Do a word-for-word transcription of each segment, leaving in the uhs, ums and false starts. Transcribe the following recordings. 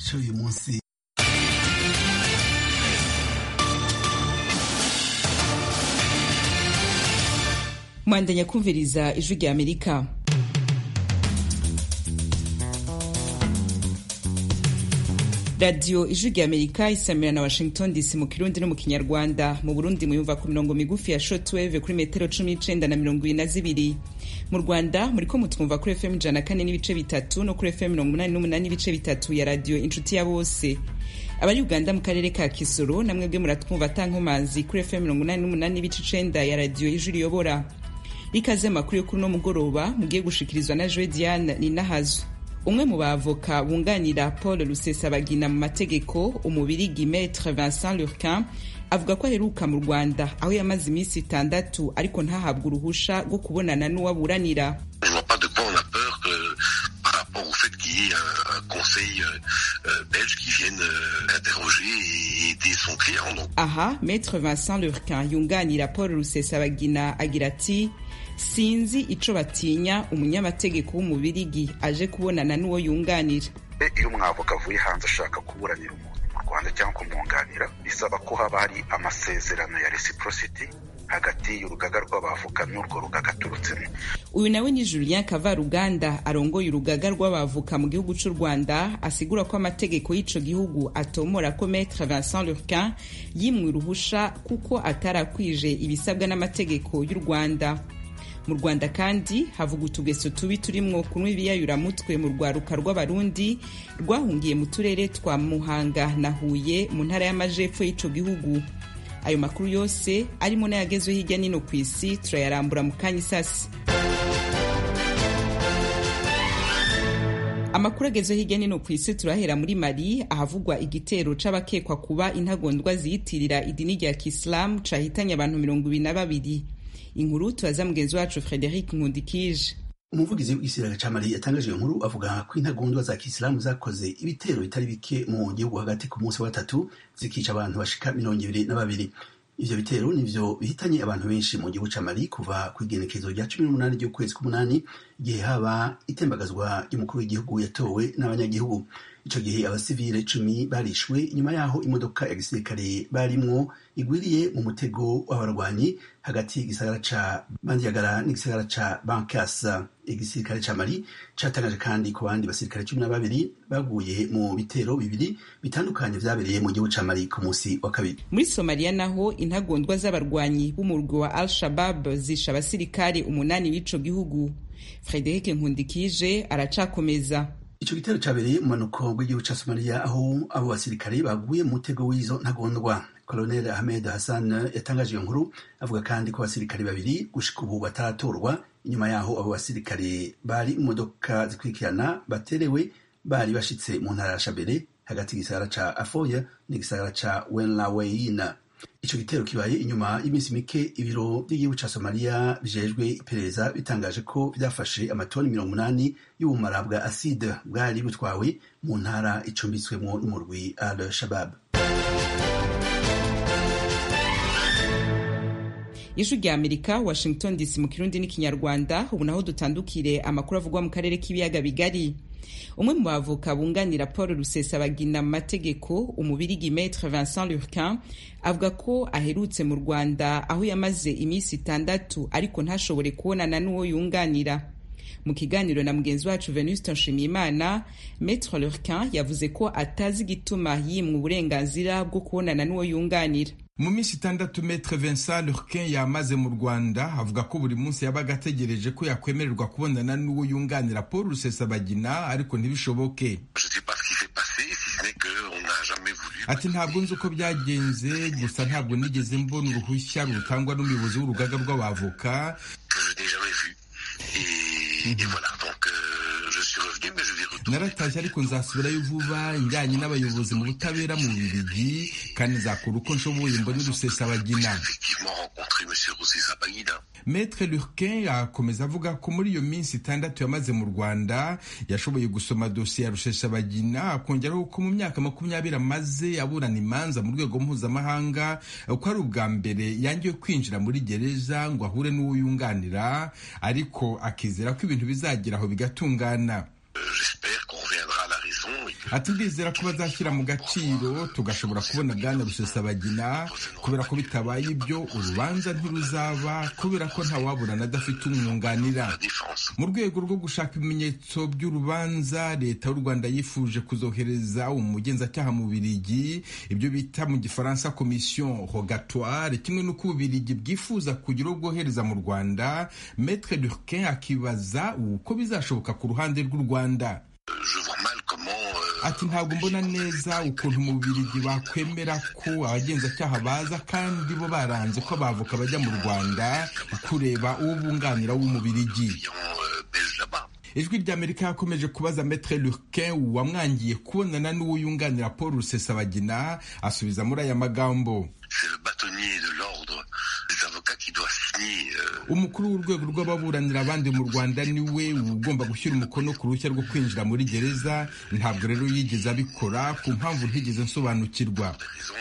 c'uyu munsi. Mwandanya kumviriza ijwi rya Amerika. Radio ijwi rya Amerika isamira na Washington D C mu Kirundi no mu Kinyarwanda. Mu Burundi muyumva ku mirongo migufi ya shortwave kuri metero cumi n'icenda na mirongo ibiri na zibiri. Mu Rwanda muriko mutwumva kuri F M ijana na kane n'ibice bitatu no kuri F M mirongo umunani n'umunani n'ibice bitatu ya Radio Inshuti ya Bose. Abari Uganda mu karere ka Kisoro namwe bwe muratwumva tankomanzi kuri F M mirongo umunani n'umunani n'ibice icenda ya Radio Ijwi Riyobora. Ikaze makuru yo kuri no mugoroba mugiye gushikirizwa na Joe Diane Ninahazo. Umwe mu bavoka bunganira Paul Rusesabagina mu mategeko umubirigi Maître Vincent Lurquin avuga ko aheruka mu Rwanda aho yamaze iminsi itandatu ariko ntahabwa uruhusha rwo kubonana n'uwaburanira. Au fait qu'il y ait un, un conseil euh, belge qui vienne euh, interroger et aider son client. Donc. Aha, Maître Vincent Lurquin yunganira Paul Rusesabagina agira ati sinzi ico batinya umunyamategeko w'umubirigi aje kubonana n'uwo yunganira. Iyo umwavoka avuye hanze ashaka kuburanira umuntu mu Rwanda cyangwa kumwunganira bisaba ko haba hari amasezerano ya reciprocity hagati y'urugaga rw'abavoka n'urwo rugaga turutsemo. Uyu nawe ni Julien Kavaruganda arongoye urugaga rw'abavoka mu gihugu cy'u Rwanda asigura ko amategeko y'ico gihugu atomora ko Maître Vincent Lurquin yimwe uruhusha kuko atarakwije ibisabwa n'amategeko y'u Rwanda. Mu Rwanda kandi havuga utugeso tubi turimwo kunywa ibiyayuramutwe mu rwaruka rw'abarundi rwahungiye mu turere twa Muhanga na Huye mu ntara y'amajepfo y'ico gihugu. Ayo makuru yose arimo n'ayagezwe hirya nino ku isi turayarambura mu kanya isasi. Amakuru agezwe hirya nino ku isi turahera muri Mali ahavugwa igitero c'abakekwa kuba intagondwa ziyitirira idini rya Islam cahitanye abantu mirongo ibiri na babiri. Inkuru tubaza mugenzi wacu Frederic Nkundikije. Umuvugizi w'Igisirikare ca Mali yatangaje inkuru avuga ko intagondwa za Kisilamu zakoze ibitero bitari bike mu gihugu hagati ku munsi wa gatatu zikica abantu bashika mirongo ibiri na babiri. Ivyo bitero nivyo bihitanye abantu benshi mu gihugu ca Mali kuva ku igenekezo rya cumi n'umunani ry'ukwezi k'umunani igihe haba itembagazwa ry'umukuru w'igihugu yatowe n'abanyagihugu. Ico gihe abasivile cumi barishwe inyuma yaho imodoka ya gisirikare barimwo igwiriye mu mutego w'abarwanyi hagati y'igisagara ca Bandiagara n'igisagara ca Bankassa. Igisirikare ca Mali catangaje kandi ku bandi basirikare cumi na babiri baguye mu bitero bibiri bitandukanye vyabereye mu gihugu ca Mali ku munsi wa kabiri. Muri Somalia naho intagondwa z'abarwanyi b'umurwi wa Al-Shabaab zisha abasirikare umunani b'ico gihugu. Frederic Nkundikije aracakomeza. Ico gitero cabereye mu manuko bw'igihugu ca Somalia aho abo basirikare baguye mu mutego w'izo ntagondwa. Colonel Ahmed Hassan yatangaje iyo nkuru avuga kandi ko abasirikare babiri gushika ubu bataratorwa inyuma yaho abo basirikare bari mu modoka zikurikirana baterewe bari bashitse mu ntara ya Shabelle hagati y'igisagara ca Afoya n'igisagara ca Wenlaweina. Ico gitero kibaye inyuma y'iminsi mike ibiro by'igihugu ca Somalia bijejwe iperereza bitangaje ko byafashe amatoni mirongo umunani y'ubumara bwa acide bwari butwawe mu ntara icumbitswemo n'umurwi Al-Shabaab. Ijwi rya Amerika, Washington D C mu Kirundi n'Ikinyarwanda. Ubu naho dutandukire amakuru avugwa mu karere k'ibiyaga bigari. Umwe mu bavoka bunganira Paul Rusesabagina mu mategeko umubirigi Maître Vincent Lurquin avuga ko aherutse mu Rwanda aho yamaze iminsi itandatu ariko ntashobore kubonana n'uwo yunganira. Mu kiganiro na mugenzi wacu Venuste Nshimiyimana, Maître Lurquin yavuze ko atazi gituma yimwe uburenganzira bwo kubonana n'uwo yunganira. Mu minsi itandatu Maître Vincent Lurquin yamaze mu Rwanda avuga ko buri munsi yabaga ategereje ko yakwemererwa kubonana n'uwo yunganira Paul Rusesabagina ariko ntibishoboke. Ati ntabwo nzi uko byagenze gusa ntabwo nigeze mbona uruhushya rutangwa n'umuyobozi w'urugaga rw'abavoka. Naratashye ariko nzasubirayo vuba njyanye n'abayobozi mu butabera mu Bubiligi kandi nzakora uko nshoboye mbone Rusesabagina. Maître Lurquin akomeza avuga ko muri iyo minsi itandatu yamaze mu Rwanda yashoboye gusoma dosiye ya Rusesabagina akongeraho ko mu myaka makumyabiri amaze aburana imanza mu rwego mpuzamahanga ko ari ubwa mbere yangiwe kwinjira muri gereza ngo ahure n'uwo yunganira ariko akizera ko ibintu bizagera aho bigatungana. ati ndizera ko bazashyira mu gaciro tugashobora kubona bwana Rusesabagina kubera ko bitabaye ibyo urubanza ntiruzaba kubera ko ntawaburana adafite umwunganira. Mu rwego rwo gushaka ibimenyetso by'urubanza, leta y'u Rwanda yifuje kuzohereza umugenzacyaha mu Bubiligi, ibyo bita mu gifaransa commission rogatoire, kimwe n'uko Ububiligi bwifuza kugira ubwohereza mu Rwanda. Maître Lurquin akibaza uko bizashoboka ku ruhande rw'u Rwanda. Ati ntabwo mbona neza ukuntu mu Bubiligi bakwemera ko abagenzacyaha baza kandi bo baranze ko abavoka bajya mu Rwanda kureba uwo bunganira w'Umubiligi. Ijwi ry'Amerika yakomeje kubaza Maître Lurquin wamwangiye kubonana n'uwo yunganira Paul Rusesabagina, asubiza muri aya magambo: umukuru w'urwego rw'ababuranira abandi mu Rwanda niwe ugomba gushyira umukono ku ruhushya rwo kwinjira muri gereza, ntabwo rero yigeze abikora ku mpamvu ntigeze nsobanukirwa.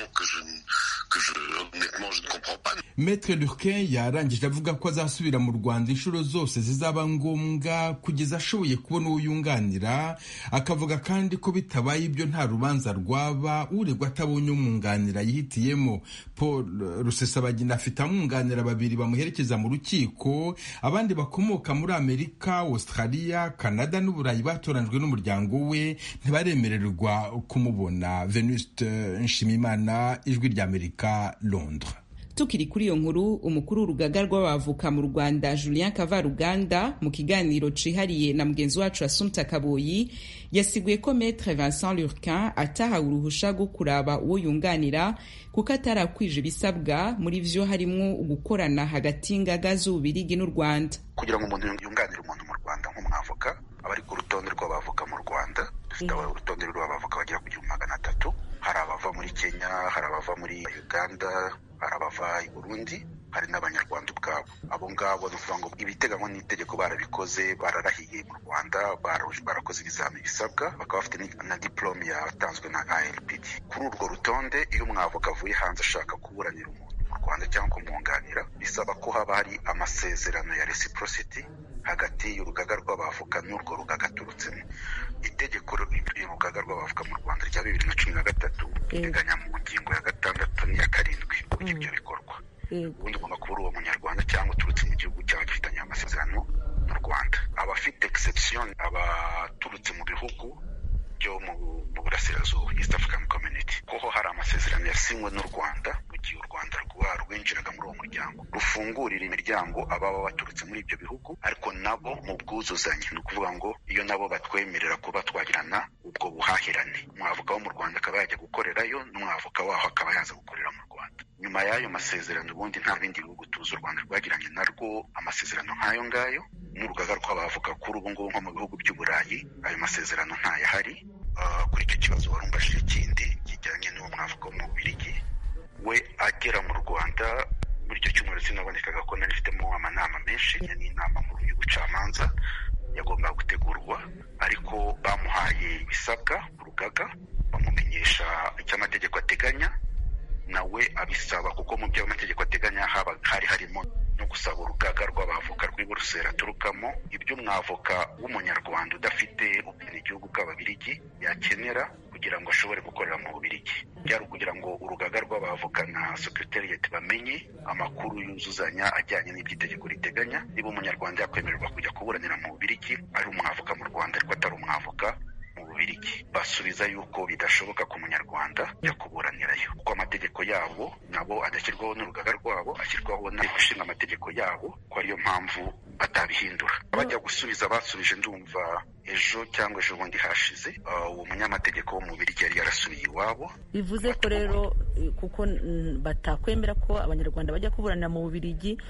Maître Lurquin yarangije avuga ko azasubira mu Rwanda inshuro zose zizaba ngombwa kugeza ashoboye kubona uwo yunganira, akavuga kandi ko bitabaye ibyo nta rubanza rwaba uregwa atabonye umwunganira yihitiyemo. Paul Rusesabagina afite amwunganira babiri bamuherekeza mu rukiko, abandi bakomoka muri Amerika, Australia, Canada n'Uburayi batoranijwe n'umuryango we ntibaremererwa kumubona. Venuste Nshimiyimana, Ijwi ry'Amerika, Londres. Tukiri kuri iyo nkuru, umukuru w'urugaga rw'abavoka mu Rwanda Julien Kavaruganda mu kiganiro cihariye na mugenzi wacu Assumpta Kaboyi yasiguye ko Maître Vincent Lurquin atahawe uruhusha rwo kuraba uwo yunganira kuko atarakwije ibisabwa, muri vyo harimwo gukorana hagati y'ingaga z'Ububiligi n'u Rwanda. Kugira ngo umuntu yunganire umuntu mu Rwanda nk'umwavoka abari ku rutonde rw'abavoka mu Rwanda, dufite mm. urutonde rw'abavoka bagera ku gihumbi magana atatu. Hari abava muri Kenya, hari abava muri Uganda, hari abava i Burundi, hari n'abanyarwanda ubwabo. Abo ngabo ni ukuvuga ngo ibiteganywa n'itegeko barabikoze, bararahiye mu Rwanda, barakoze ibizamini bisabwa, bakaba bafite na diplome yatanzwe na A L P D. Kuri urwo rutonde, iyo umwavoka avuye hanze ashaka kuburanira umuntu mu Rwanda cyangwa kumwunganira, bisaba ko haba hari amasezerano ya reciprocity hagati y'urugaga rw'abavoka n'urwo rugaga aturutsemo. Itegeko y'urugaga rw'abavoka mu Rwanda rya bibiri na cumi na gatatu riteganya mu ngingo ya gatandatu n'iya karindwi uburyo ibyo bikorwa. Ubundi ugomba kuba uri uwo munyarwanda cyangwa uturutse mu gihugu cyawe gifitanye amasezerano mu Rwanda. Abafite exception abaturutse mu bihugu byo mu burasirazuba, East African Community, kuko hari amasezerano yasinywe n'u Rwanda mu gihe u Rwanda rwinjiraga muri uwo muryango, rufungurira imiryango ababa baturutse muri ibyo bihugu, ariko nabo mu bwuzuzanye. Ni ukuvuga ngo iyo nabo batwemerera kuba twagirana ubwo buhahirane, umwavoka wo mu Rwanda akaba yajya gukorerayo n'umwavoka waho akaba yaza gukorera mu Rwanda. Nyuma y'ayo masezerano ubundi nta bindi bihugu tuzi u Rwanda rwagiranye narwo amasezerano nk'ayo ngayo n'urugaga rw'abavoka. Kuri ubu ngubu nko mu bihugu by'Uburayi ayo masezerano ntayahari. Uh, kuri icyo kibazo warumbajije kindi kijyanye n'uwo mwavoka wo mu Bubiligi, we agera mu Rwanda muri icyo cyumweru sinabonekaga ko nari mfitemo amanama menshi n'inama nkuru y'ubucamanza yagombaga gutegurwa, ariko bamuhaye ibisabwa urugaga, bamumenyesha icyo amategeko ateganya, nawe abisaba kuko mu byo amategeko ateganya haba hari harimo no gusaba urugaga rw'abavoka rw'i Buruseli aturukamo ibyo umwavoka w'umunyarwanda udafite ubwenegihugu bw'Ababiligi yakenera kugira ngo ashobore gukorera mu Bubiligi. Byari kugira ngo urugaga rw'abavoka na secretariat bamenye amakuru yuzuzanya ajyanye n'iby'itegeko riteganya, niba umunyarwanda yakwemererwa kujya kuburanira mu Bubiligi ari umwavoka mu Rwanda ariko atari umwavoka mu Bubiligi. Basubiza yuko bidashoboka ku munyarwanda ya kuburanirayo kuko amategeko yabo nabo adashyirwaho n'urugaga rwabo, ashyirwaho n'abashinga amategeko yabo, ko ariyo mpamvu batabihindura. Bajya gusubiza basubije ndumva ejo cyangwa ejo bundi hashize, uwo uh, munyamategeko wo mu Bubiligi yari yarasubiye iwabo. Bivuze ko rero kuko batakwemera ko abanyarwanda bajya kuburanira mu Bubiligi,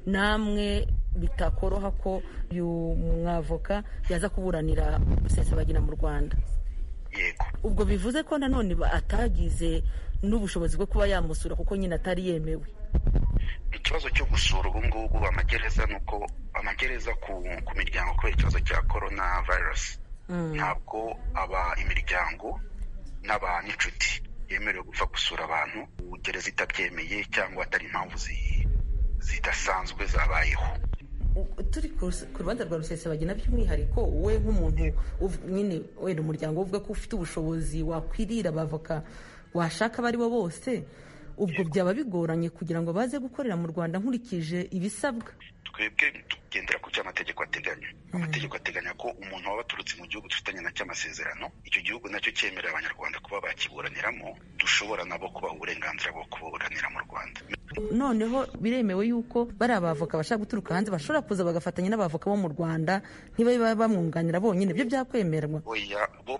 namwe bitakoroha ko uyu mwavoka yaza kuburanira Rusesabagina mu Rwanda. Yego. Ubwo bivuze ko nanone atagize n'ubushobozi bwo kuba yamusura kuko nyine atari yemewe. Ikibazo cyo gusura ubu ngubu amagereza nuko amagereza ku, ku miryango kubera ikibazo cya corona virus mm. ntabwo aba imiryango n'aba n'inshuti yemerewe gupfa gusura abantu gereza itabyemeye cyangwa atari impamvu zi zidasanzwe zabayeho. turi ku rubanza rwa Rusesabagina by'umwihariko we nk'umuntu nyine wenda umuryango uvuga ko ufite ubushobozi wakwirira abavoka washaka abo ari bo bose, ubwo byaba bigoranye kugira ngo baze gukorera mu Rwanda nkurikije ibisabwa? Twebwe tugendera ku cyo amategeko ateganya. Amategeko ateganya ko umuntu waba aturutse mu gihugu dufitanye nacyo amasezerano, icyo gihugu nacyo cyemerera abanyarwanda kuba bakiburaniramo, dushobora nabo kubaha uburenganzira bwo kuburanira mu Rwanda. Noneho biremewe yuko bari abavoka bashaka guturuka hanze bashobora kuza bagafatanya n'abavoka bo mu Rwanda ntiba bamwunganira bonyine, ibyo byakwemerwa? Oya, bo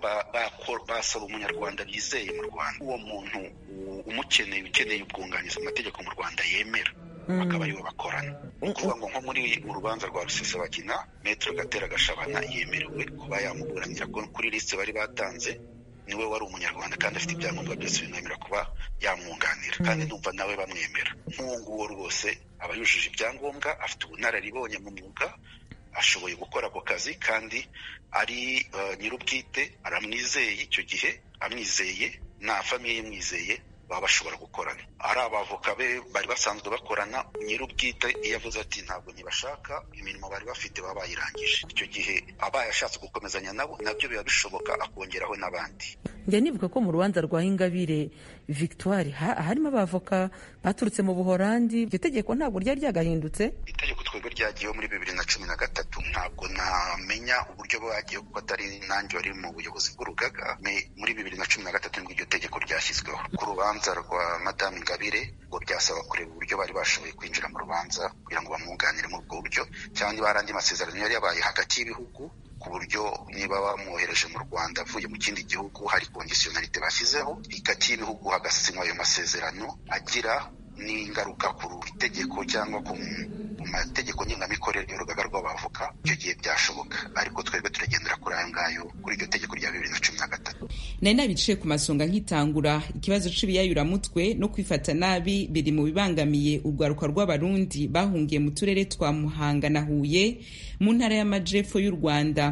basaba umunyarwanda bizeye mu Rwanda, uwo muntu umukeneye ukeneye ubwunganizi mu mategeko mu Rwanda yemera, bakaba aribo bakorana. Ni ukuvuga ngo nko muri urubanza rwa Rusesabagina, Maître Gatera Gashabana yemerewe kuba yamuburanira kuri liste bari batanze, niwe wari umunyarwanda kandi afite ibyangombwa byose bimwemerera kuba yamwunganira, kandi numva nawe bamwemera. Nk'uwo nguwo rwose aba yujuje ibyangombwa, afite ubunararibonye mu mwuga, ashoboye gukora ako kazi, kandi ari uh, nyir'ubwite, aramwizeye. Icyo gihe amwizeye na famiye yamwizeye, baba bashobora gukorana. Ari abavoka be bari basanzwe bakorana, nyir'ubwite iyo avuze ati ntabwo ntibashaka, imirimo bari bafite baba bayirangije, icyo gihe abaye ashatse gukomezanya nabo nabyo biba bishoboka, akongeraho n'abandi. Njye nibuka ko mu rubanza rwa Ingabire Victoire ha, harimo abavoka baturutse mu Buholandi. Iryo tegeko ntabwo ryari ryagahindutse? Itegeko twebwe ryagiyeho muri bibiri na cumi na gatatu, ntabwo namenya uburyo bwagiye kuko atari nanjye wari mu buyobozi bw'urugaga. Muri bibiri na cumi na gatatu nibwo iryo tegeko ryashyizweho. Ku rubanza rwa Madame Ingabire ngo byasaba kureba uburyo bari bashoboye kwinjira mu rubanza kugira ngo bamwunganire muri ubwo buryo, cyangwa niba hari andi masezerano yari yabaye hagati y'ibihugu, ku buryo niba bamwohereje mu Rwanda avuye mu kindi gihugu hari kondisiyonalite bashyizeho hagati y'ibihugu, hagasinywa ayo masezerano agira n'ingaruka ku itegeko cyangwa ku mategeko ngengamikorere y'urugaga rw'abavoka, icyo gihe byashoboka. Ariko twebwe turagendera kuri ayo ngayo, kuri iryo tegeko rya bibiri na cumi na gatatu. Nari nabiciye ku masonga nkitangura, ikibazo c'ibiyayuramutwe no kwifata nabi biri mu bibangamiye urwaruka rw'abarundi bahungiye mu turere twa Muhanga na Huye mu ntara y'amajepfo y'u Rwanda.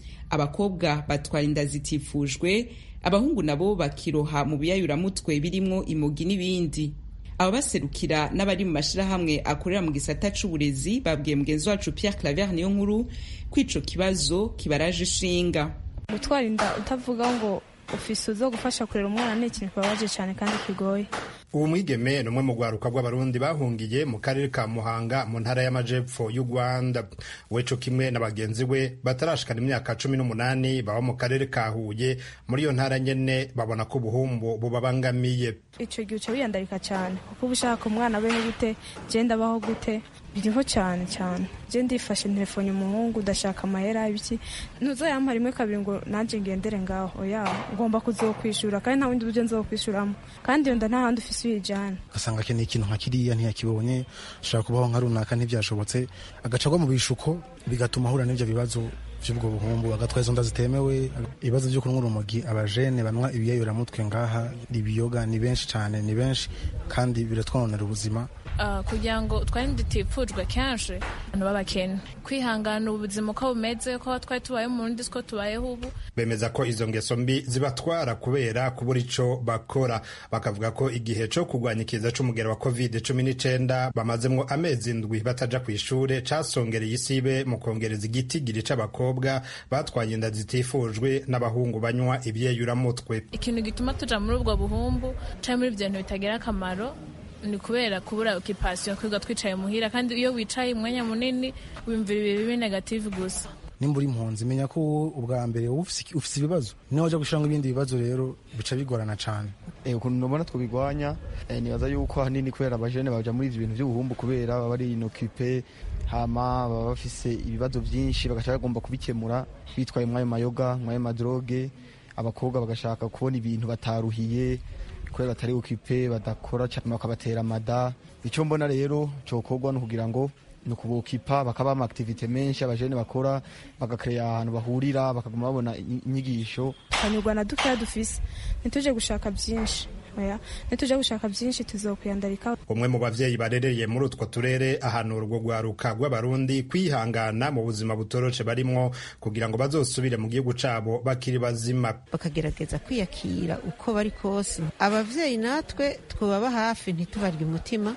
Abakobwa batwara inda zitifujwe, abahungu nabo bakiroha mu biyayuramutwe birimwo imogi n'ibindi. Ababaserukira n'abari mu mashirahamwe akorera mu gisata c'uburezi babwiye mugenzi wacu Pierre Claver niyo nkuru kwico kibazo kibaraje ishinga. Gutwara inda utavuga ngo ufise uzo gufasha kurera umwana ni ikintu kibabaje cyane kandi kigoye. Ubu mwigeme ni umwe mu rwaruka rw'abarundi bahungiye mu karere ka Muhanga mu ntara y'amajepfo y'u Rwanda. Weco kimwe na bagenzi we batarashikana imyaka cumi n'umunani baba mu karere ka Huye muri iyo ntara nyene, babona ko ubuhumbu bubabangamiye. Ico gihe uca wiyandarika cyane kuko ubushaka umwana abeho gute, je ndabaho gute, biriho cyane cyane. Je ndifashe telefone umuhungu ndashaka amahera ibiki, ntuzoyampa rimwe kabiri ngo nanje ngendere ngaho. Oya, ngomba kuzokwishura kandi nta wundi buryo nzokwishuramo, kandi yo nda nta handi ufise uyijana. Asanga akeneye ikintu nka kiriya ntiyakibonye, ashaka kubaho nka runaka ntibyashobotse, agacagwa mu bishuko bigatuma ahura n'ivyo bibazo by'ubwo buhumbu, agatwaza izo nda zitemewe. Ibibazo byo kunywa urumogi, abajene banwa ibiyayuramutwe ngaha, ibiyoga ni benshi cyane, ni benshi kandi biratwononera ubuzima. Uh, kugira ngo twari dutifujwe kenshi abantu babakene kwihangana ubuzima uko bumeze ko twari tubaye mu rundi siko tubayeho ubu. Bemeza ko izo ngeso mbi zibatwara kubera kubura ico bakora, bakavuga ko igihe co kurwanya ikiza c'umugera wa covid cumi n'icenda bamazemwo amezi indwi bataja kw'ishure casongereye isibe mu kongereza igitigiri c'abakobwa batwaye inda zitifujwe n'abahungu banywa ibyeyuramutwe. Ikintu gituma tuja muri ubwo buhumbu canke muri ivyo bintu bitagira akamaro ni kubera kubura occupation, kwiga twicaye muhira, kandi iyo wicaye umwanya munini wimvira ibibi negative gusa. Nimba uri impunzi menya ko ubwa mbere ufise ibibazo, niho uja gushiramo ibindi bibazo rero bica bigorana cane. Eh ukuntu nobona twobigwanya eh, nibaza yuko hanini kubera abajene baja muri ivyo bintu by'ubuhumbu kubera baba ari inoccupé, hama baba bafise ibibazo byinshi bagaca bagomba kubikemura bitwaye mwayo mayoga, mwayo madroge. Abakobwa bagashaka kubona ibintu bataruhiye kubera batari occupé, badakora cyane bakabatera amada. Icyo mbona rero cyokorwa no kugira ngo no kubokipa bakaba ama activity menshi abajene bakora, bagakreya ahantu bahurira, bakaguma babona inyigisho. Abanyarwanda dukaya dufise ntituje gushaka byinshi, oya ntituje gushaka byinshi, tuzokwiyandarika. Umwe mu bavyeyi barereye muri utwo turere ahantu urwo rwaruka rw'abarundi kwihangana mu buzima butoroshe barimwo kugira ngo bazosubire mu gihugu cabo bakiri bazima, bakagerageza kwiyakira uko bari kose. Abavyeyi natwe twobaba hafi ntitubarye umutima,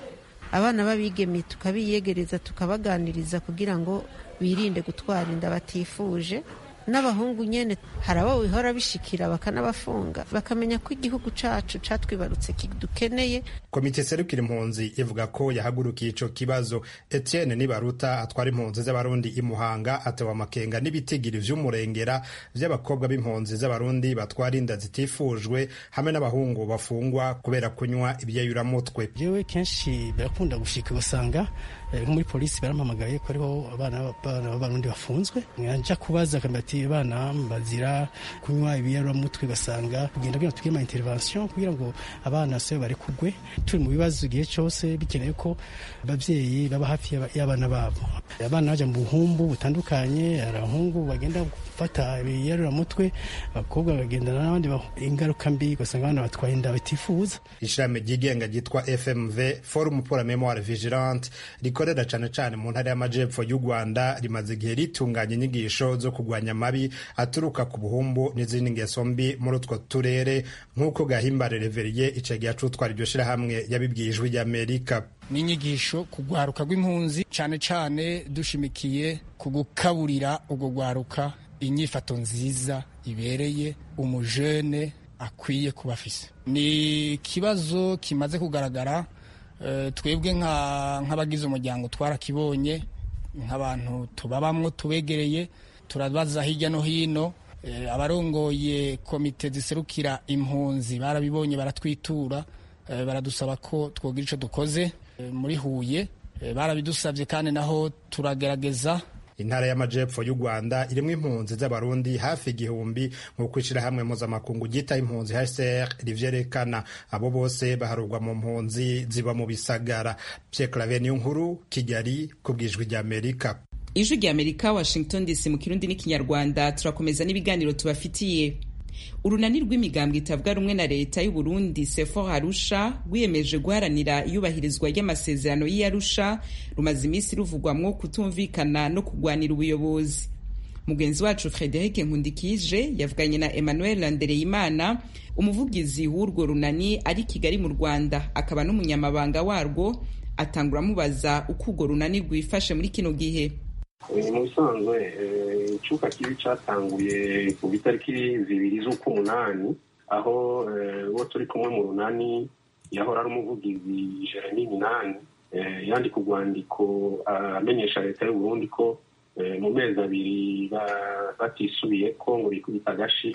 abana b'abigeme tukabiyegereza tukabaganiriza kugira ngo birinde gutwara inda batifuje. N'abahungu nyene hari abo bihora bishikira bakanabafunga bakamenya ko igihugu cacu catwibarutse kidukeneye. Komite serukira impunzi ivuga ko yahagurukiye ico kibazo. Etienne Nibaruta atwara impunzi z'abarundi i Muhanga atewa amakenga n'ibitigiri vy'umurengera vy'abakobwa b'impunzi z'abarundi batwara inda zitifujwe hamwe n'abahungu bafungwa kubera kunywa ibyayuramutwe. Jewe kenshi birakunda gushika ugasanga nko muri polisi barampamagaye ko ariho abana b'abarundi bafunzwe, nja kubaza akambati abana bazira kunywa ibiyarumutwe, basanga kugenda kugira tugire ama intervention kugira ngo abana se bari kugwe. Turi mu bibazo igihe cyose bikeneye ko abavyeyi baba hafi y'abana babo. Abana baje mu buhumbu butandukanye, arahungu bagenda gufata ibiyarumutwe, abakobwa bagendana n'abandi ingaruka mbi, ugasanga abana batwaye inda batifuza. Ishami ryigenga ryitwa F M V Forum pour la Mémoire Vigilante rikorera cane cane mu ntara y'amajepfo y'u Rwanda rimaze igihe ritunganya inyigisho zo kugwanya amabi aturuka ku buhumbu n'izindi ngeso mbi muri utwo turere, nk'uko Gahimbare Reveriye icegera c'utwara iryo shirahamwe yabibwiye Ijwi ry'Amerika. N'inyigisho ku rwaruka rw'impunzi cane cane dushimikiye ku gukaburira urwo rwaruka inyifato nziza ibereye umujene akwiye kuba afise. Ni ikibazo kimaze kugaragara. Uh, twebwe nk'abagize umuryango twarakibonye, nk'abantu tubabamwo tubegereye, turabaza hirya no hino. Uh, abarongoye komite ziserukira impunzi barabibonye, baratwitura, uh, baradusaba ko twogira ico dukoze. Uh, muri Huye uh, barabidusavye kandi naho turagerageza. Intara y'amajepfo y'u Rwanda irimwo impunzi z'abarundi hafi igihumbi nk'uko ishirahamwe mpuzamakungu ryita impunzi H C R rivyerekana. Abo bose baharurwa mu mpunzi ziba mu bisagara. Pierre Claver Niyonkuru, Kigali, kubw'Ijwi ry'Amerika. Ijwi ry'Amerika, Washington D C mu Kirundi n'ikinyarwanda. Turakomeza n'ibiganiro tubafitiye. Urunani rw'imigambwe itavuga rumwe na leta y'u Burundi Sefor Arusha rwiyemeje guharanira iyubahirizwa ry'amasezerano y'Arusha rumaze iminsi ruvugwamwo kutumvikana no kugwanira ubuyobozi. Mugenzi wacu Frederic Nkundikije yavuganye na Emmanuel Ndereyimana, umuvugizi w'urwo runani ari Kigali mu Rwanda, akaba n'umunyamabanga warwo. Atangura mubaza uko urwo runani rwifashe muri kino gihe. Mu bisanzwe icuka kibi cyatanguye ku itariki zibiri z'ukumunani, aho uwo turi kumwe mu runani yahora ari umuvugizi Jeremy Minani yandika urwandiko amenyesha leta y'u Burundi ko mu mezi abiri batisubiye ko ngo bikubita agashi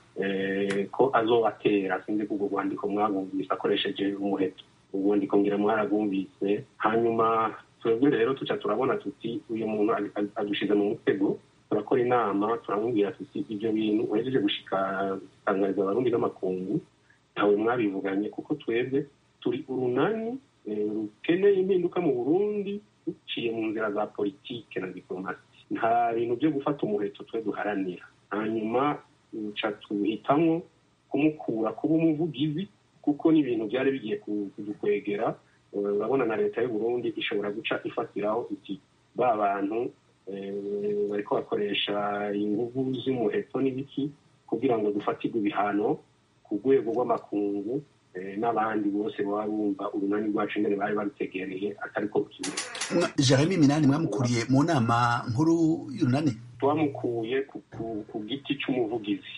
ko azobatera. Sinzi ko urwo rwandiko mwabumvise akoresheje umuheto. Urwandiko ngira mwarabumvise. Hanyuma twebwe rero tuca turabona tuti uyu muntu adushize mu mutego. Turakora inama turamubwira tuti ibyo bintu uhejeje gushika gutangariza abarundi n'amakungu ntawe mwabivuganye, kuko twebwe turi urunani rukeneye impinduka mu Burundi duciye mu nzira za politike na diplomasi. Nta bintu byo gufata umuheto twe duharanira. Hanyuma tuca tuhitamwo kumukura kuba umuvugizi, kuko n'ibintu byari bigiye kudukwegera. Urabona na leta y'u Burundi ishobora guca ifatiraho iti ba bantu bariko bakoresha inguvu z'umuheto n'ibiki kugira ngo dufatirwe ibihano ku rwego rw'amakungu, n'abandi bose baba bumva urunani rwacu imbere bari barutegereye atariko kimwe. Jeremy Minani mwamukuriye mu nama nkuru y'urunani? Twamukuye ku giti c'umuvugizi.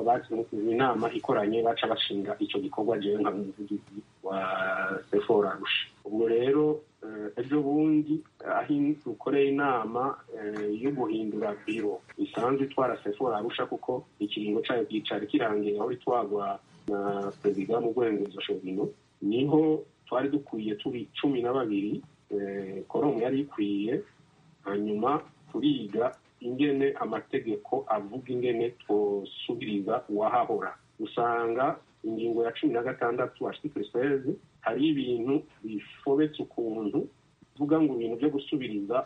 Inama ikoranye baca bashinga icyo gikorwa jewe nka umuvugizi wa Sefor Arusha. Ubwo rero ejo bundi aho dukoreye inama yo guhindura biro isanzwe itwara Sefor Arusha, kuko ikiringo cayo cyicari kirangiye aho itwagwa na perezida mu Rwengezo Shobino, niho twari dukwiye turi cumi na babiri. Koromu yari ikwiye. Hanyuma turiga ingene amategeko avuga ingene twosubiriza uwahahora. Usanga ingingo ya cumi na gatandatu article seize hari ibintu bifobetse ukuntu vuga ngo ibintu byo gusubiriza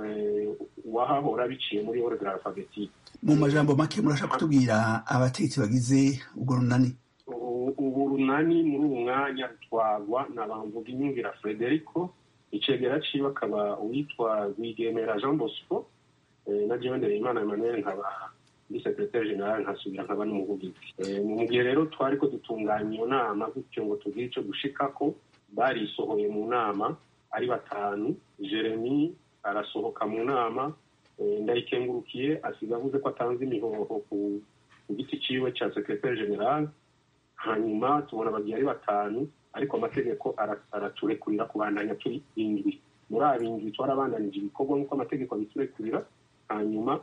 uwahahora biciye muri ordre alphabétique. Mu majambo make murashaka kutubwira abategetsi bagize urwo runani? Ubu runani muri uwo mwanya rutwagwa na Bamvuginyumvira Frederico, icegera ciwe akaba uwitwa Rwigemera Jean Bosco, na jewe Ndereyimana Emmanuel nkaba ni secrétaire général nkasubira nkaba n'umuvugizi. Mu gihe rero twariko dutunganya iyo nama gutyo ngo tugire ico dushikako, barisohoye mu nama ari batanu. Jeremy arasohoka mu nama, Ndayikengurukiye asiga avuze ko atanze imihoho ku giti ciwe ca secrétaire general, hanyuma tubona bagiye ari batanu, ariko amategeko araturekurira kubandanya turi indwi. Muri abo indwi twarabandanije ibikorwa nk'uko amategeko abiturekurira, hanyuma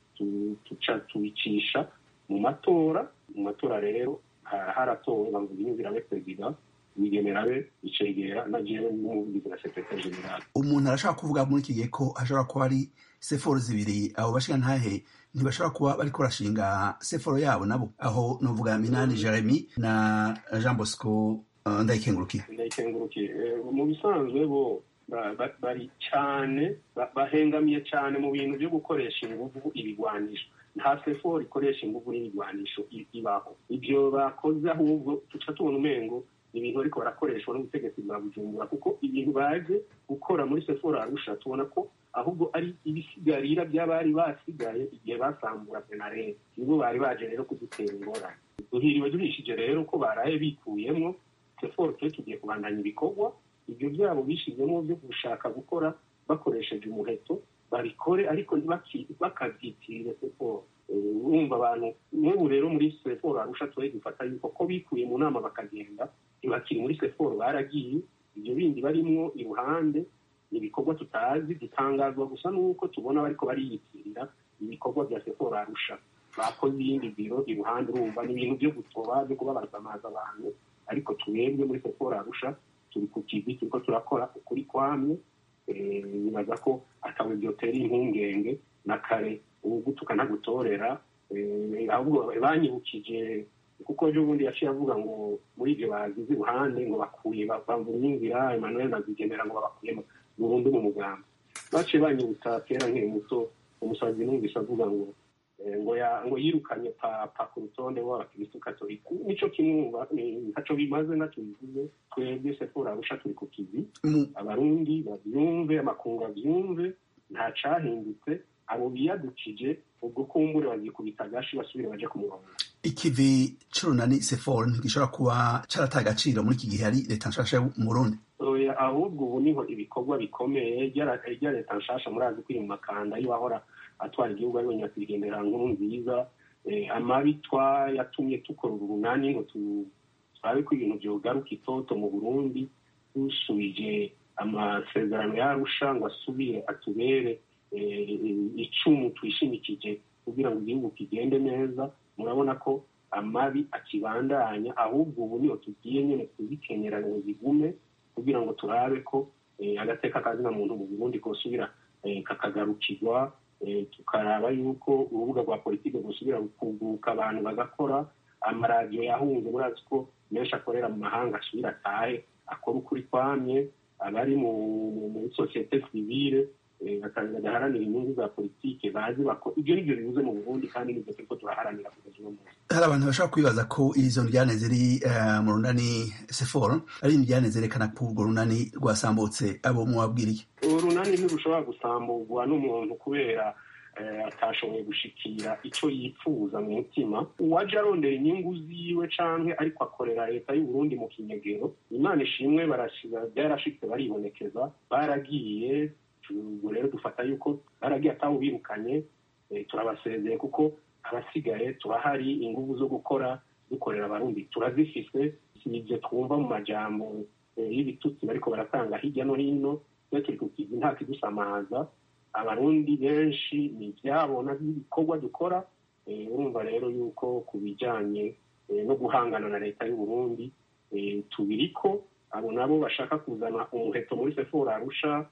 tuca tubicisha mu matora. Mu matora rero haratowe Banguviyumvira abe perezida, Wigenerabe icegera na jewe n'umuvugizi na secrétaire general. Umuntu arashaka kuvuga muri iki gihe ko hashobora kuba ari seforo zibiri, abo bashinga ntahe ntibashobora kuba bariko barashinga seforo yabo nabo, aho novuga Minani Jeremy na Jean Bosco uh, Ndayikengurukiye. Ndayikengurukiye mu bisanzwe bo bari cyane bahengamiye cyane mu bintu byo gukoresha inguvu ibigwanisho. Nta seforo ikoresha inguvu n'ibigwanisho ibaho. Ibyo bakoze ahubwo tuca tubona umengo ibintu ariko barakoreshwa n'ubutegetsi bwa Bujumbura, kuko ibintu baje gukora muri seforo Arusha tubona ko ahubwo ari ibisigarira by'abari basigaye igihe basambura penarere, nibo bari baje rero kudutera ingorane. Duhiriwe duhishije rero ko baraye bikuyemwo seforo, twe tugiye kubandanya ibikorwa ibyo byabo bishizemo byo gushaka gukora bakoresheje umuheto, babikore ariko bakavyitirire seforo. Urumva abantu n'ubu rero muri seforo Arusha twe dufata yuko ko bikuye mu nama bakagenda ntibakiri muri seforo, baragiye. Ibyo bindi barimwo iruhande ibikorwa tutazi, dutangazwa gusa nuko tubona bariko bariyitirira ibikorwa bya seforo Arusha. Bakoze ibindi biro iruhande, urumva ni ibintu byo gutoba byo kubabaza amazi abantu, ariko twebwe muri seforo Arusha turi ku kivi, turiko turakora ukuri kwamye. Nibaza ko atawe byotera impungenge na kare ugutuka ntagutorera, ahubwo banyibukije kuko ejo bundi yaciye avuga ngo muri ibyo bagize iruhande ngo bakuye Banguviyumvira Emmanuel na Zigenera ngo babakuye burundu mu mugamba. Baciye banyibutsa kera nkiri muto umusazi numvise avuga ngo ngo ya ngo yirukanye papa ku rutonde w'abakristo katolika. Nico kimwumva ntaco bimaze naco bivuze. Twebwe seforo Arusha turi ku kivi, abarundi bavyumve, amakungu avyumve, nta cahindutse. Abo biyadukije ubwo kumbure bagikubita agashi basubire baje ku murongo. Ikivi c'urunani seforo ntigishobora kuba carataye agaciro muri iki gihe hari leta nshasha mu Burundi? Oya, ahubwo ubu niho ibikorwa bikomeye rya leta nshasha. Murazi ko mu makanda y'uwahora atwara igihugu ari we Nyakwigendera Nkurunziza, amabi twa yatumye tukora urunani ngo turabe ko ibintu vyogaruka itoto mu Burundi, dusubije amasezerano y'Arusha ngo asubire atubere icumu twishimikije kugira ngo igihugu kigende neza. Murabona ko amabi akibandanya, ahubwo ubu niho tugiye nyene tuzikenyera ngo zigume kugira ngo turabe ko agateka kazina muntu mu Burundi kosubira kakagarukirwa, tukaraba yuko urubuga rwa politike gusubira kuguruka, abantu bagakora. Amaradiyo yahunze, murazi ko menshi akorera mu mahanga asubira atahe akora ukuri kwamye, abari muri sosiyete sivile bagaharanira inyungu za politike bazi bako ibyo nibyo bivuze mu Burundi, kandi nibyo turiko turaharanira kugeza uno munsi. Hari abantu bashaka kwibaza ko izo njyane ziri mu runani seforo ari njyane zerekana ko urwo runani rwasambutse. Abo muwabwiriye urunani ntirushobora gusamburwa n'umuntu kubera atashoboye gushikira ico yipfuza mu mutima, uwaje arondera inyungu ziwe canke ariko akorera leta y'u Burundi mu kinyegero. Imana ishimwe barashiza byarashitse baribonekeza, baragiye. Ubwo rero dufata yuko baragiye ataho birukanye, turabasezeye kuko abasigaye turahari. Inguvu zo gukora dukorera abarundi turazifise, sivyo twumva mu majambo y'ibitutsi bariko baratanga hirya no hino. Twe turi ku kivi nta kidusamaza, abarundi benshi ni ivyabona ibikorwa dukora. Urumva rero yuko ku bijanye no guhangana na leta y'u Burundi tubiriko. Abo nabo bashaka kuzana umuheto muri seforo Arusha,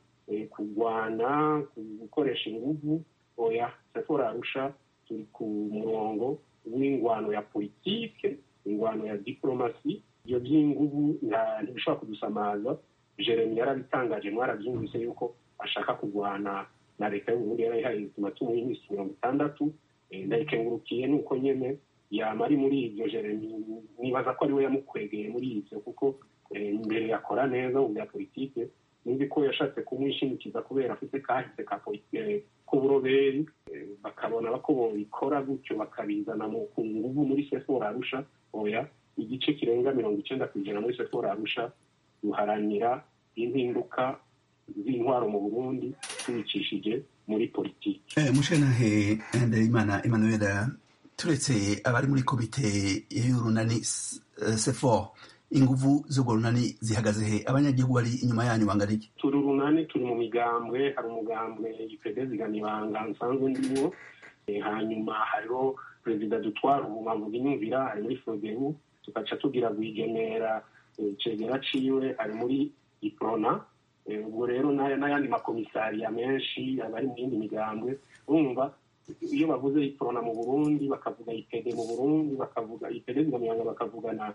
kurwana, gukoresha inguvu, oya, seforo Arusha turi ku murongo w'ingwano ya politike, ingwano ya diplomasi. Iyo by'inguvu ntibishobora kudusamaza. Jeremy yarabitangaje, mwarabyumvise yuko ashaka kurwana na leta y'u Burundi. Yarayihaye ultimatum y'imisi mirongo itandatu. Ndayikengurukiye nuko nyene yama ari muri ivyo. Jeremy nibaza ko ari we yamukwegeye muri ivyo, kuko imbere yakora neza mu bya politike. Nizi ko yashatse kumwishimikiza kubera afite kahise ka politike k'uburoberi, bakabona bako bobikora gutyo bakabizana mu nguvu muri seforo Arusha. Oya, igice kirenga mirongo icenda kw'ijana muri seforo Arusha duharanira impinduka z'intwaro mu Burundi tubicishije muri politiki. Eh, Mushenahe Ndereimana Emmanuel, turetse abari muri komite y'urunani sefor, inguvu z'urwo runani zihagaze he? Abanyagihugu bari inyuma yanyu bangana iki? Turi urunani, turi mu migambwe, hari umugambwe ipede ziganibanga nsanzwe ndiwo, hanyuma hariho perezida dutwara ubumanguzi nyumvira ari muri Frodebu, tukaca tugira guigenera cegera ciwe ari muri Iprona. Ubwo rero n'ayandi makomisariya menshi abari mu yindi migambwe. Urumva iyo bavuze Iprona mu Burundi bakavuga ipede mu Burundi, bakavuga ipede ziganibanga bakavuga na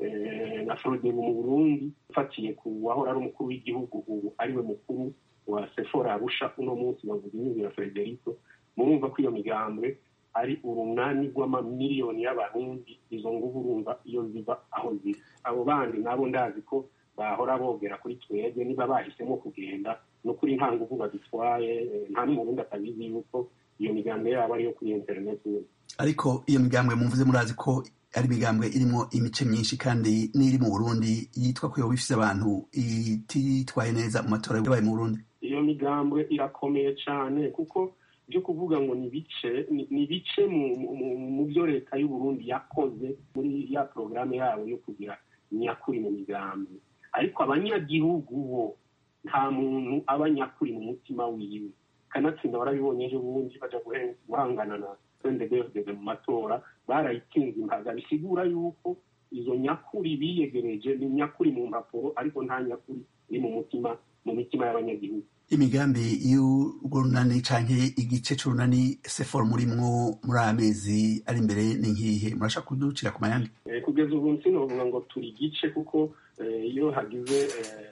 na Frodebu mu Burundi, ufatiye ku wahora ari umukuru w'igihugu ubu ariwe mukuru wa Sephora Arusha uno munsi bavuga nyumvira Frederico. Murumva ko iyo migambwe ari urunani rw'amamiliyoni y'abarundi. Izo nguvu urumva iyo ziva aho ziri. Abo bandi nabo ndazi ko bahora bogera kuri twebwe niba bahisemo kugenda no kuri nta nguvu badutwaye, nta n'umurundi atabizi yuko iyo migambwe yabo ariyo kuri internet. Ariko iyo migambwe mumvuze murazi ko ari migambwe irimo imice myinshi kandi n'iri mu Burundi yitwa ko yoba ifise abantu ititwaye neza mu matora yabaye mu Burundi. Iyo migambwe irakomeye cyane kuko byo kuvuga ngo ni bice ni bice mu byo leta y'u Burundi yakoze muri ya programme yabo yo kugira nyakuri mu migambwe. Ariko abanyagihugu bo nta muntu aba nyakuri mu mutima wiwe. Kanatsinda barabibonye ejo bundi baja guhangana na C N D D F D D mu matora, barayitsinze impaga. Bisigura yuko izo nyakuri biyegereje ni nyakuri mu mpapuro ariko nta nyakuri iri mu mutima mu mitima y'abanyagihugu. Imigambi y'urwo runani canke igice c'urunani sefor murimwo muri amezi ari imbere ni nkihe? Murashaka kuducira ku mayange? E, kugeza ubu sinovuga ngo turi igice kuko iyo e, hagize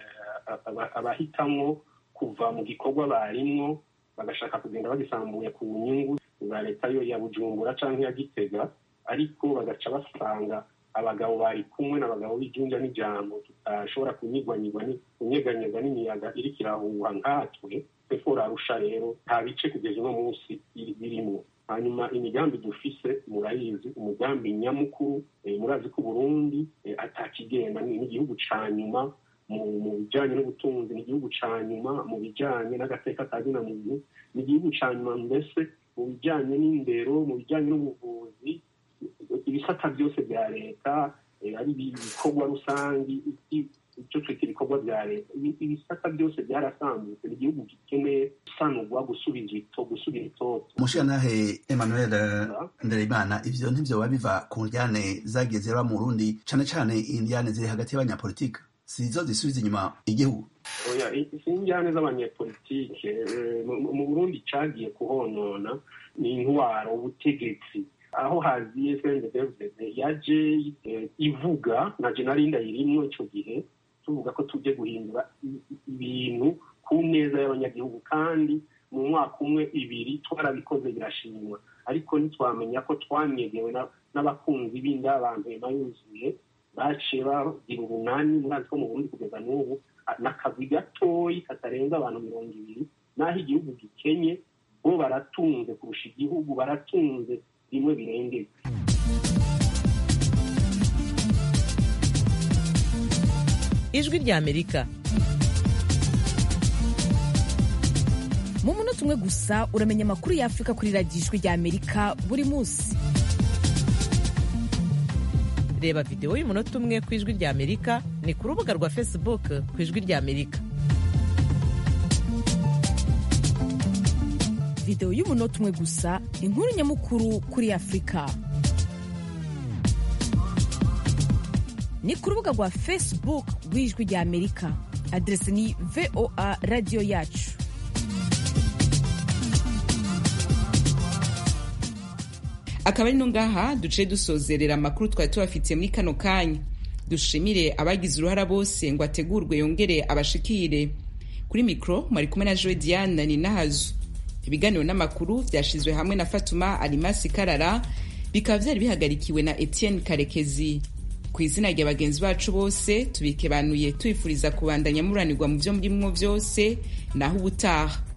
e, abahitamwo kuva mu gikorwa barimwo bagashaka kugenda bagisambuye ku nyungu za leta yo ya Bujumbura canke ya Gitega, ariko bagaca basanga abagabo bari kumwe n'abagabo b'ijunja n'ijambo tutashobora kunyigwanyigwa kunyeganyega n'imiyaga iri kirahuha nkatwe. Sephora Arusha rero nta bice kugeza uno munsi birimo. Hanyuma imigambi dufise murayizi, umugambi nyamukuru e, murazi ko Burundi e, atakigenda ni igihugu ca nyuma mu bijanye n'ubutunzi, ni igihugu ca nyuma mu bijanye n'agateka kazina muntu, ni igihugu ca nyuma mbese mu bijanye n'indero, mu bijanye n'ubuvuzi, ibisata byose bya leta, ari ibikorwa rusangi, icyo twita ibikorwa bya leta, ibisata byose byarasambutse. Ni igihugu gikeneye gusanurwa, gusubiza ito gusubira itoto. Mushiyantahe Emmanuel Ndereimana, ivyo ntivyoba biva ku njyane zagiye ziraba mu Burundi, cane cane injyane ziri hagati y'abanyapolitike, sizo zisubiza inyuma igihugu? Oya, si njyane z'abanyapolitike. Mu Burundi cagiye kuhonona ni intwaro, ubutegetsi. Aho haziye C N D D F D D yaje ivuga na General Ndayirimwo ico gihe tuvuga ko tuje guhindura ibintu ku neza y'abanyagihugu, kandi mu mwaka umwe ibiri twarabikoze birashimwa, ariko ntitwamenya ko twanyegewe n'abakunzi b'inda abantu mayuzuye baciye bagira urunani. Murazi ko mu Burundi kugeza n'ubu n'akagwi gatoyi katarenza abantu mirongo ibiri, naho igihugu gikenye bo baratunze kurusha igihugu, baratunze rimwe birengeye. Ijwi rya Amerika. Mu munota umwe gusa uramenya amakuru ya Afrika kuri radiyo Ijwi rya Amerika buri munsi. Reba video y'umunota umwe ku Ijwi rya Amerika ni ku rubuga rwa Facebook ku Ijwi rya Amerika. Video y'umunota umwe gusa, inkuru nyamukuru kuri Afrika. Ni ku rubuga rwa Facebook rw'Ijwi rya Amerika. Adresi ni V O A Radio Yacu. Akaba ari no ngaha duce dusozerera amakuru twari tubafitiye muri kano kanya. Dushimire abagize uruhara bose ngo ategurwe yongere abashikire. Kuri mikro mwari kumwe na Joe Diane ni Nahazu. Ibiganiro n'amakuru byashizwe hamwe na Fatuma Alimasi Karara, bikaba byari bihagarikiwe na Etienne Karekezi. Ku izina rya bagenzi bacu bose tubikebanuye twifuriza kubandanya muranirwa mu byo murimo byose, naho ubutaha.